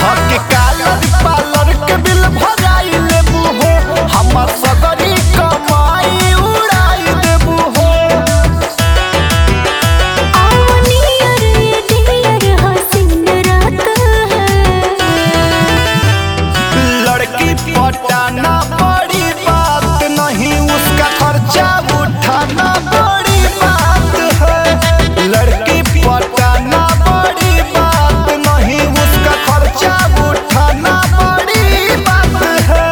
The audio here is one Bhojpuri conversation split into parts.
धके कालर पालर के बिल भराई लेबू हो, हमर सगरी कमाई उड़ाई देबू हो। आवनियर ये डियर हसीन रात है, लड़की पटाना बड़ी बात नहीं, उसका खर्चा उठाना बड़ी बात है। लड़की पटाना बड़ी बात नहीं, उसका खर्चा उठाना बड़ी बात है।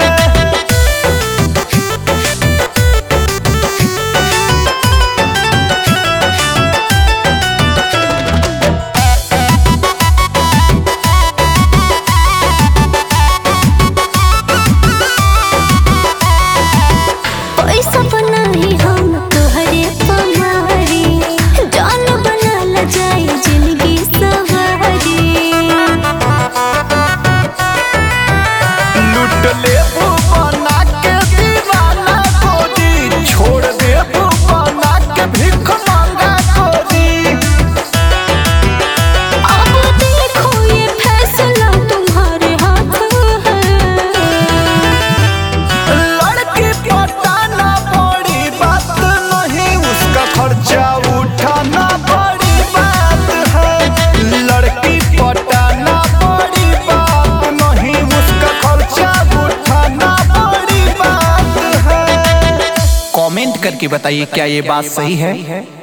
पैसा बनाई हम तोहरे पमारी, जान बनल जाए जिंदगी सवारी। लूट लेबू बना के दीवाना गोरी, छोड़ देबू बना के भिख मांगा गोरी। अब देखो ये फैसला तुम्हारे हाथ है, लड़की पटाना बड़ी बात नहीं, उसका खर्चा उठाना बड़ी बात है। लड़की पटाना बड़ी बात नहीं, उसका खर्चा उठाना बड़ी बात है। कमेंट करके बताइए क्या ये बात सही है।